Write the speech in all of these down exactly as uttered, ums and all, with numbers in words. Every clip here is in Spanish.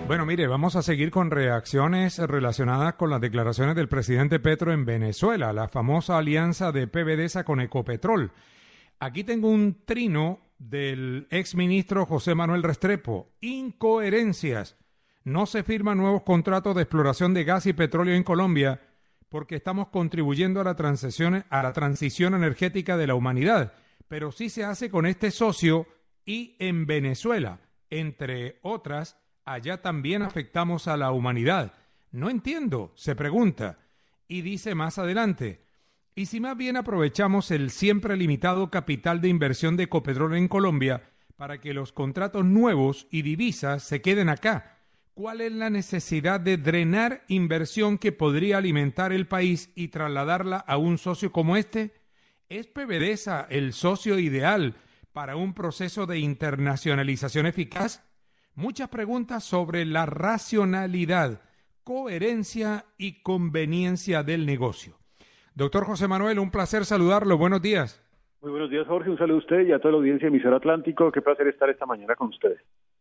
Bueno, mire, vamos a seguir con reacciones relacionadas con las declaraciones del presidente Petro en Venezuela, la famosa alianza de PDVSA con Ecopetrol. Aquí tengo un trino del exministro José Manuel Restrepo. Incoherencias. No se firman nuevos contratos de exploración de gas y petróleo en Colombia porque estamos contribuyendo a la transición, a la transición energética de la humanidad, pero sí se hace con este socio y en Venezuela, entre otras. Allá también afectamos a la humanidad. No entiendo, se pregunta. Y dice más adelante, y si más bien aprovechamos el siempre limitado capital de inversión de Ecopetrol en Colombia para que los contratos nuevos y divisas se queden acá, ¿cuál es la necesidad de drenar inversión que podría alimentar el país y trasladarla a un socio como este? ¿Es PDVSA el socio ideal para un proceso de internacionalización eficaz? Muchas preguntas sobre la racionalidad, coherencia y conveniencia del negocio. Doctor José Manuel, un placer saludarlo. Buenos días. Muy buenos días, Jorge. Un saludo a usted y a toda la audiencia de Emisora Atlántico. Qué placer estar esta mañana con ustedes.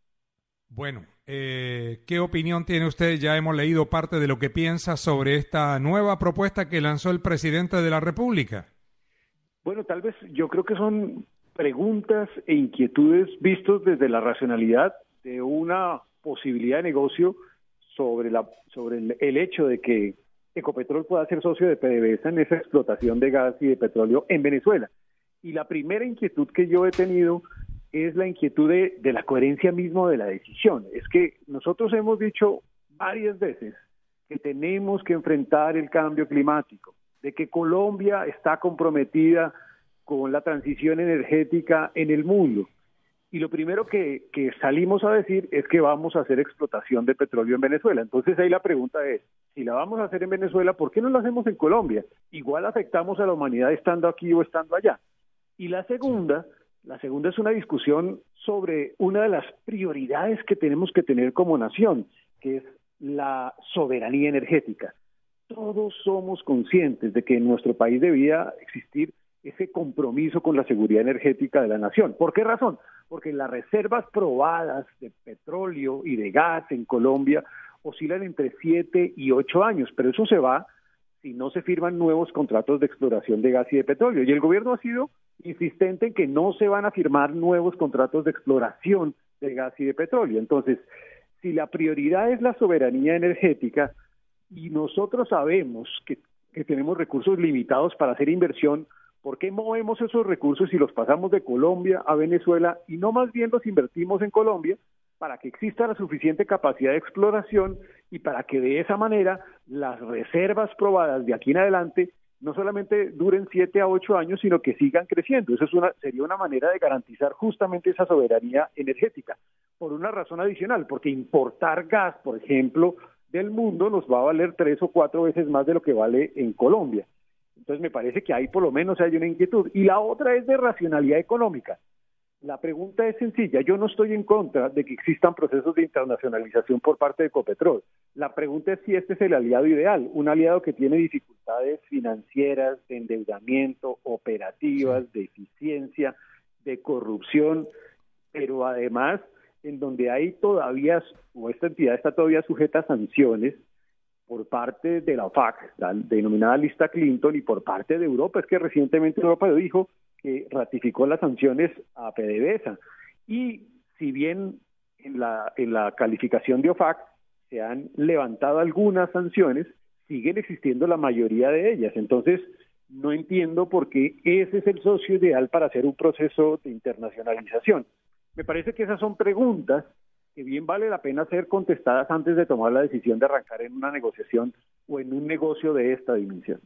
Bueno, eh, ¿qué opinión tiene usted? Ya hemos leído parte de lo que piensa sobre esta nueva propuesta que lanzó el presidente de la República. Bueno, tal vez yo creo que son preguntas e inquietudes vistos desde la racionalidad de una posibilidad de negocio sobre la sobre el, el hecho de que Ecopetrol pueda ser socio de PDVSA en esa explotación de gas y de petróleo en Venezuela. Y la primera inquietud que yo he tenido es la inquietud de, de la coherencia misma de la decisión. Es que nosotros hemos dicho varias veces que tenemos que enfrentar el cambio climático, de que Colombia está comprometida con la transición energética en el mundo. Y lo primero que, que salimos a decir es que vamos a hacer explotación de petróleo en Venezuela. Entonces ahí la pregunta es, si la vamos a hacer en Venezuela, ¿por qué no la hacemos en Colombia? Igual afectamos a la humanidad estando aquí o estando allá. Y la segunda, la segunda es una discusión sobre una de las prioridades que tenemos que tener como nación, que es la soberanía energética. Todos somos conscientes de que en nuestro país debía existir ese compromiso con la seguridad energética de la nación. ¿Por qué razón? Porque las reservas probadas de petróleo y de gas en Colombia oscilan entre siete y ocho años, pero eso se va si no se firman nuevos contratos de exploración de gas y de petróleo. Y el gobierno ha sido insistente en que no se van a firmar nuevos contratos de exploración de gas y de petróleo. Entonces, si la prioridad es la soberanía energética y nosotros sabemos que, que tenemos recursos limitados para hacer inversión, ¿por qué movemos esos recursos y los pasamos de Colombia a Venezuela y no más bien los invertimos en Colombia para que exista la suficiente capacidad de exploración y para que de esa manera las reservas probadas de aquí en adelante no solamente duren siete a ocho años, sino que sigan creciendo? Eso es una, sería una manera de garantizar justamente esa soberanía energética. Por una razón adicional, porque importar gas, por ejemplo, del mundo nos va a valer tres o cuatro veces más de lo que vale en Colombia. Entonces me parece que ahí por lo menos hay una inquietud. Y la otra es de racionalidad económica. La pregunta es sencilla. Yo no estoy en contra de que existan procesos de internacionalización por parte de Ecopetrol. La pregunta es si este es el aliado ideal, un aliado que tiene dificultades financieras, de endeudamiento, operativas, de eficiencia, de corrupción, pero además en donde hay todavía, o esta entidad está todavía sujeta a sanciones por parte de la OFAC, la denominada lista Clinton, y por parte de Europa. Es que recientemente Europa dijo que ratificó las sanciones a PDVSA. Y si bien en la, en la calificación de OFAC se han levantado algunas sanciones, siguen existiendo la mayoría de ellas. Entonces, no entiendo por qué ese es el socio ideal para hacer un proceso de internacionalización. Me parece que esas son preguntas que bien vale la pena ser contestadas antes de tomar la decisión de arrancar en una negociación o en un negocio de esta dimensión.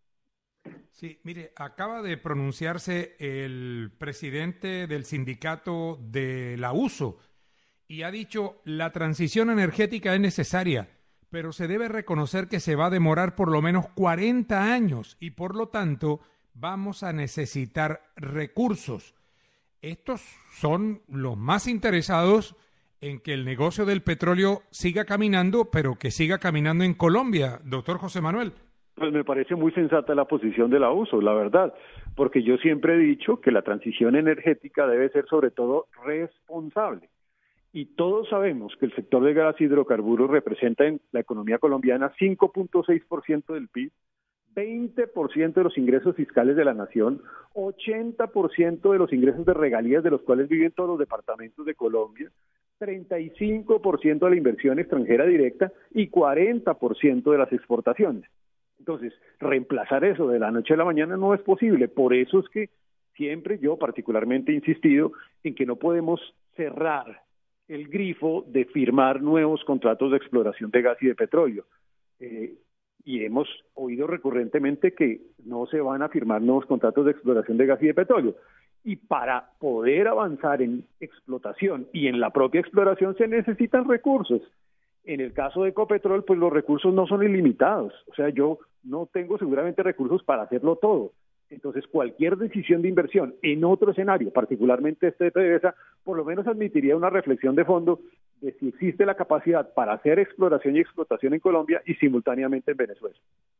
Sí, mire, acaba de pronunciarse el presidente del sindicato de la U S O y ha dicho la transición energética es necesaria, pero se debe reconocer que se va a demorar por lo menos cuarenta años y por lo tanto vamos a necesitar recursos. Estos son los más interesados en que el negocio del petróleo siga caminando, pero que siga caminando en Colombia, doctor José Manuel. Pues me parece muy sensata la posición de la U S O, la verdad, porque yo siempre he dicho que la transición energética debe ser sobre todo responsable. Y todos sabemos que el sector de gas y hidrocarburos representa en la economía colombiana cinco punto seis por ciento del P I B, veinte por ciento de los ingresos fiscales de la nación, ochenta por ciento de los ingresos de regalías de los cuales viven todos los departamentos de Colombia, treinta y cinco por ciento de la inversión extranjera directa y cuarenta por ciento de las exportaciones. Entonces, reemplazar eso de la noche a la mañana no es posible. Por eso es que siempre yo particularmente he insistido en que no podemos cerrar el grifo de firmar nuevos contratos de exploración de gas y de petróleo. Eh, y hemos oído recurrentemente que no se van a firmar nuevos contratos de exploración de gas y de petróleo. Y para poder avanzar en explotación y en la propia exploración se necesitan recursos. En el caso de Ecopetrol, pues los recursos no son ilimitados. O sea, yo no tengo seguramente recursos para hacerlo todo. Entonces, cualquier decisión de inversión en otro escenario, particularmente este de PDVSA, por lo menos admitiría una reflexión de fondo de si existe la capacidad para hacer exploración y explotación en Colombia y simultáneamente en Venezuela.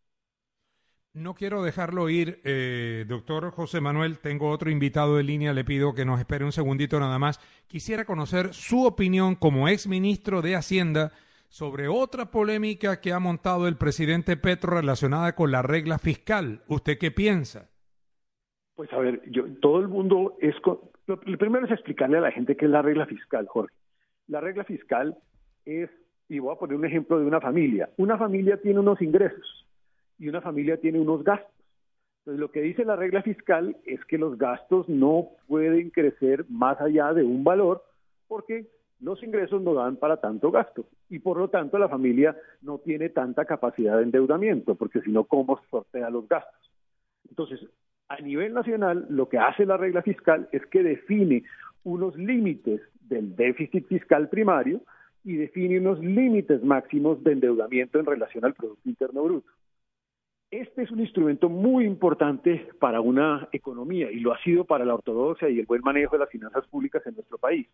No quiero dejarlo ir, eh, doctor José Manuel, tengo otro invitado en línea, le pido que nos espere un segundito nada más. Quisiera conocer su opinión como exministro de Hacienda sobre otra polémica que ha montado el presidente Petro relacionada con la regla fiscal. ¿Usted qué piensa? Pues a ver, yo, todo el mundo es... Con, lo, lo primero es explicarle a la gente qué es la regla fiscal, Jorge. La regla fiscal es, y voy a poner un ejemplo de una familia. Una familia tiene unos ingresos y una familia tiene unos gastos. Entonces, lo que dice la regla fiscal es que los gastos no pueden crecer más allá de un valor porque los ingresos no dan para tanto gasto y por lo tanto la familia no tiene tanta capacidad de endeudamiento porque si no, ¿cómo sortea los gastos? Entonces, a nivel nacional, lo que hace la regla fiscal es que define unos límites del déficit fiscal primario y define unos límites máximos de endeudamiento en relación al Producto Interno Bruto. Este es un instrumento muy importante para una economía y lo ha sido para la ortodoxia y el buen manejo de las finanzas públicas en nuestro país.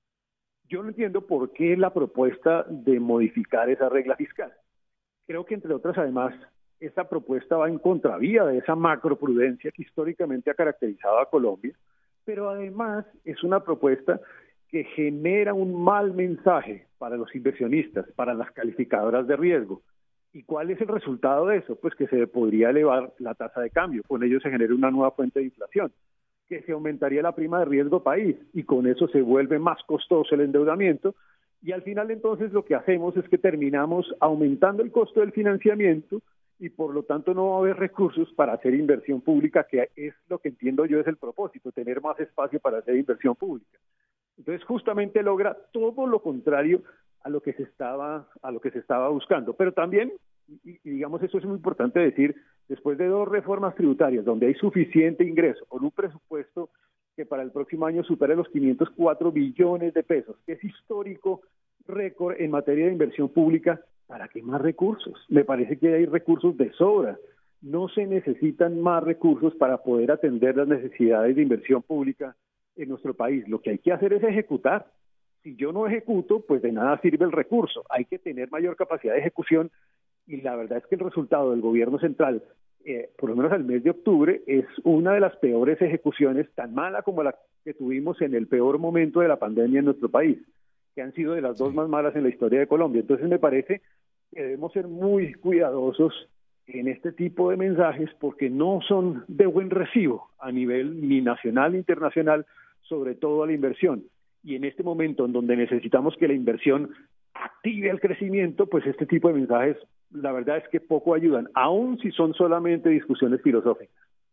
Yo no entiendo por qué la propuesta de modificar esa regla fiscal. Creo que, entre otras, además, esta propuesta va en contravía de esa macroprudencia que históricamente ha caracterizado a Colombia, pero además es una propuesta que genera un mal mensaje para los inversionistas, para las calificadoras de riesgo. ¿Y cuál es el resultado de eso? Pues que se podría elevar la tasa de cambio, con ello se genera una nueva fuente de inflación, que se aumentaría la prima de riesgo país y con eso se vuelve más costoso el endeudamiento y al final entonces lo que hacemos es que terminamos aumentando el costo del financiamiento y por lo tanto no va a haber recursos para hacer inversión pública, que es lo que entiendo yo es el propósito, tener más espacio para hacer inversión pública. Entonces justamente logra todo lo contrario a lo que se estaba, a lo que se estaba buscando. Pero también, y, y digamos eso es muy importante decir, después de dos reformas tributarias donde hay suficiente ingreso, con un presupuesto que para el próximo año supere los quinientos cuatro billones de pesos, que es histórico récord en materia de inversión pública, ¿para qué más recursos? Me parece que hay recursos de sobra. No se necesitan más recursos para poder atender las necesidades de inversión pública en nuestro país. Lo que hay que hacer es ejecutar. Si yo no ejecuto, pues de nada sirve el recurso. Hay que tener mayor capacidad de ejecución y la verdad es que el resultado del gobierno central, eh, por lo menos al mes de octubre, es una de las peores ejecuciones, tan mala como la que tuvimos en el peor momento de la pandemia en nuestro país, que han sido de las dos más malas en la historia de Colombia. Entonces me parece que debemos ser muy cuidadosos en este tipo de mensajes porque no son de buen recibo a nivel ni nacional ni internacional, sobre todo a la inversión. Y en este momento en donde necesitamos que la inversión active el crecimiento, pues este tipo de mensajes, la verdad es que poco ayudan, aun si son solamente discusiones filosóficas.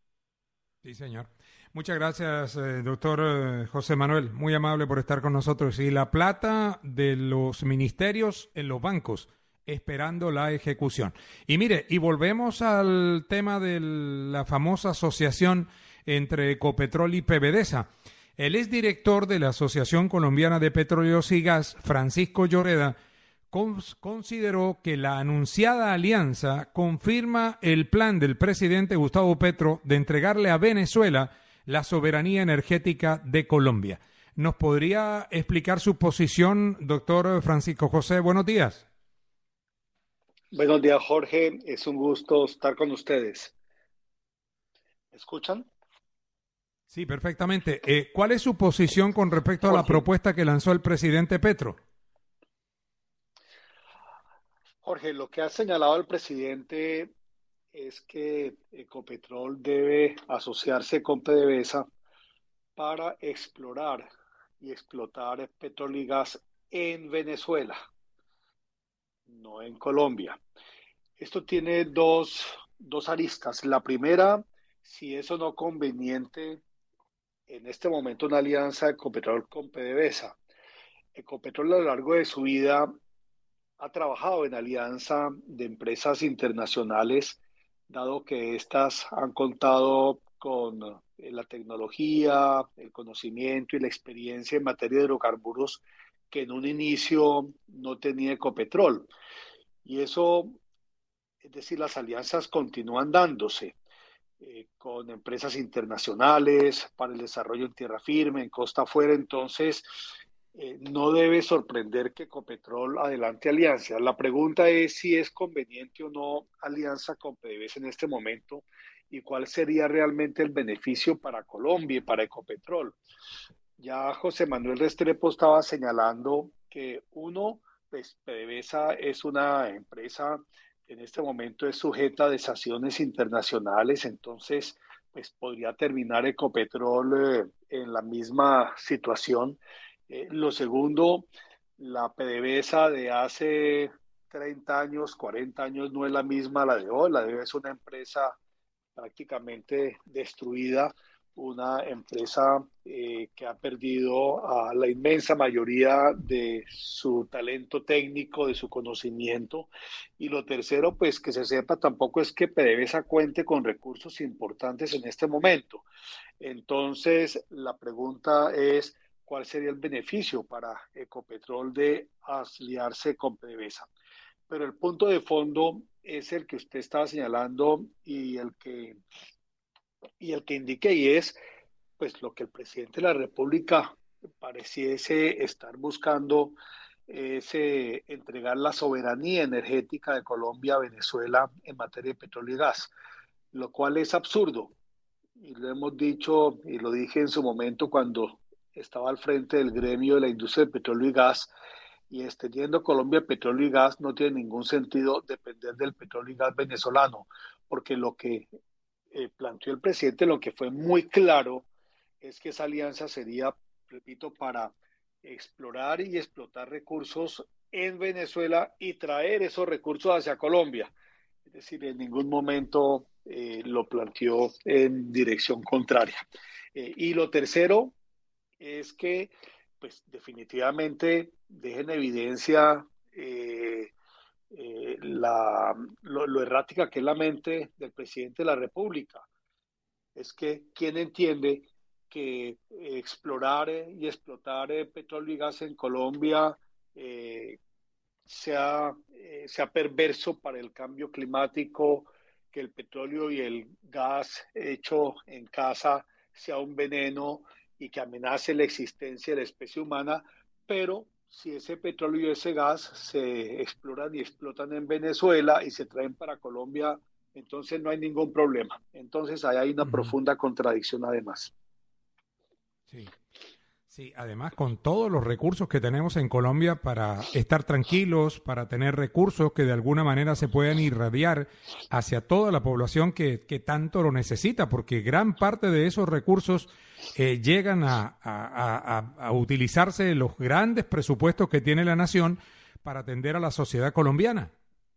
Sí, señor. Muchas gracias, eh, doctor eh, José Manuel, muy amable por estar con nosotros. Y la plata de los ministerios en los bancos, esperando la ejecución. Y mire, y volvemos al tema de la famosa asociación entre Ecopetrol y PDVSA. El exdirector de la Asociación Colombiana de Petróleos y Gas, Francisco Lloreda, cons- consideró que la anunciada alianza confirma el plan del presidente Gustavo Petro de entregarle a Venezuela la soberanía energética de Colombia. ¿Nos podría explicar su posición, doctor Francisco José? Buenos días. Buenos días, Jorge. Es un gusto estar con ustedes. ¿Me escuchan? Sí, perfectamente. Eh, ¿Cuál es su posición con respecto a la Jorge, propuesta que lanzó el presidente Petro? Jorge, lo que ha señalado el presidente es que Ecopetrol debe asociarse con PDVSA para explorar y explotar petróleo y gas en Venezuela, no en Colombia. Esto tiene dos, dos aristas. La primera, si eso no conveniente en este momento una alianza de Ecopetrol con PDVSA. Ecopetrol a lo largo de su vida ha trabajado en alianza de empresas internacionales, dado que éstas han contado con eh, la tecnología, el conocimiento y la experiencia en materia de hidrocarburos que en un inicio no tenía Ecopetrol. Y eso, es decir, las alianzas continúan dándose eh, con empresas internacionales para el desarrollo en tierra firme, en costa afuera. Entonces, eh, no debe sorprender que Ecopetrol adelante alianza. La pregunta es si es conveniente o no alianza con PDVSA en este momento y cuál sería realmente el beneficio para Colombia y para Ecopetrol. Ya José Manuel Restrepo estaba señalando que uno, pues PDVSA es una empresa que en este momento es sujeta a sanciones internacionales, entonces pues podría terminar Ecopetrol eh, en la misma situación. Eh, lo segundo, la PDVSA de hace treinta años, cuarenta años no es la misma la de hoy, la de hoy es una empresa prácticamente destruida, una empresa eh, que ha perdido a la inmensa mayoría de su talento técnico, de su conocimiento. Y lo tercero, pues que se sepa, tampoco es que PDVSA cuente con recursos importantes en este momento. Entonces, la pregunta es, ¿cuál sería el beneficio para Ecopetrol de aliarse con PDVSA? Pero el punto de fondo es el que usted estaba señalando y el que, y el que indique, y es pues lo que el presidente de la República pareciese estar buscando, es eh, entregar la soberanía energética de Colombia a Venezuela en materia de petróleo y gas, lo cual es absurdo. Y lo hemos dicho y lo dije en su momento cuando estaba al frente del gremio de la industria del petróleo y gas, y extendiendo Colombia petróleo y gas no tiene ningún sentido depender del petróleo y gas venezolano, porque lo que eh, planteó el presidente, lo que fue muy claro, es que esa alianza sería, repito, para explorar y explotar recursos en Venezuela y traer esos recursos hacia Colombia. Es decir, en ningún momento eh, lo planteó en dirección contraria. Eh, y lo tercero es que, pues definitivamente deja en evidencia eh, eh, la, lo, lo errática que es la mente del presidente de la República. Es que quien entiende que explorar y explotar petróleo y gas en Colombia eh, sea, eh, sea perverso para el cambio climático, que el petróleo y el gas hecho en casa sea un veneno y que amenace la existencia de la especie humana, pero si ese petróleo y ese gas se exploran y explotan en Venezuela y se traen para Colombia, entonces no hay ningún problema. Entonces ahí hay una Ujú. profunda contradicción además. Sí. Sí, además con todos los recursos que tenemos en Colombia para estar tranquilos, para tener recursos que de alguna manera se puedan irradiar hacia toda la población que, que tanto lo necesita, porque gran parte de esos recursos eh, llegan a, a, a, a utilizarse los grandes presupuestos que tiene la nación para atender a la sociedad colombiana.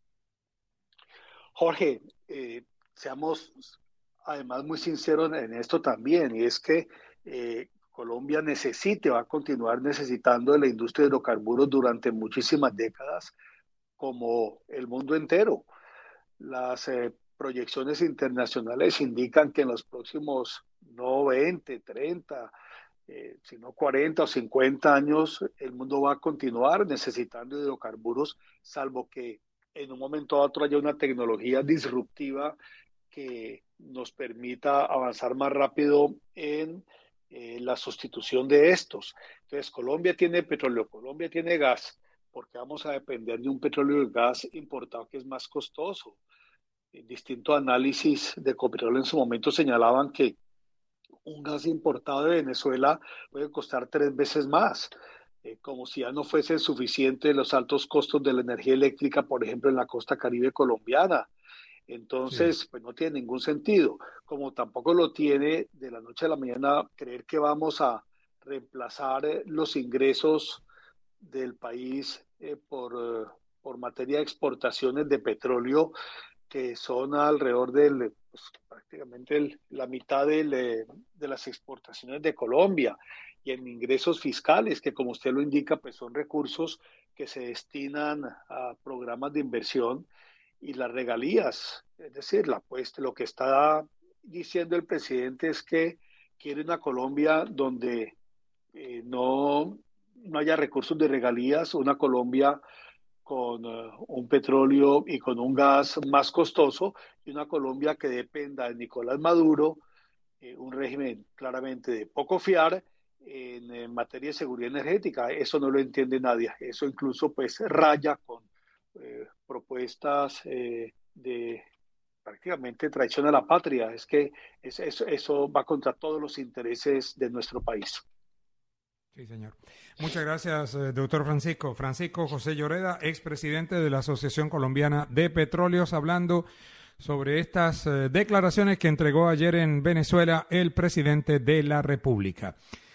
Jorge, eh, seamos además muy sinceros en esto también, y es que eh, Colombia necesita, va a continuar necesitando de la industria de hidrocarburos durante muchísimas décadas, como el mundo entero. Las eh, proyecciones internacionales indican que en los próximos no veinte, treinta, eh, sino cuarenta o cincuenta años, el mundo va a continuar necesitando hidrocarburos, salvo que en un momento a otro haya una tecnología disruptiva que nos permita avanzar más rápido en eh, la sustitución de estos. Entonces, Colombia tiene petróleo, Colombia tiene gas, porque vamos a depender de un petróleo y gas importado que es más costoso. En distintos análisis de Ecopetrol en su momento señalaban que un gas importado de Venezuela puede costar tres veces más, eh, como si ya no fuesen suficientes los altos costos de la energía eléctrica, por ejemplo, en la costa caribe colombiana. Entonces, Sí. pues no tiene ningún sentido, como tampoco lo tiene de la noche a la mañana creer que vamos a reemplazar eh, los ingresos del país eh, por, eh, por materia de exportaciones de petróleo, que son alrededor del, pues, prácticamente el, la mitad del, eh, de las exportaciones de Colombia, y en ingresos fiscales, que como usted lo indica, pues son recursos que se destinan a programas de inversión, y las regalías. Es decir, la, pues, lo que está diciendo el presidente es que quiere una Colombia donde eh, no, no haya recursos de regalías, una Colombia con uh, un petróleo y con un gas más costoso, y una Colombia que dependa de Nicolás Maduro, eh, un régimen claramente de poco fiar en, en materia de seguridad energética. Eso no lo entiende nadie. Eso incluso pues raya con eh, propuestas eh, de prácticamente traición a la patria. Es que es, eso, eso va contra todos los intereses de nuestro país. Sí, señor. Muchas gracias, eh, doctor Francisco. Francisco José Lloreda, expresidente de la Asociación Colombiana de Petróleos, hablando sobre estas eh, declaraciones que entregó ayer en Venezuela el presidente de la República.